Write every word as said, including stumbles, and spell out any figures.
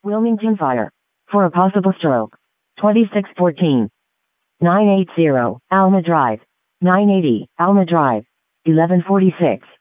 Wilmington Fire. For a possible stroke. twenty-six fourteen. nine eighty, Alma Drive. nine eighty, Alma Drive. eleven forty-six.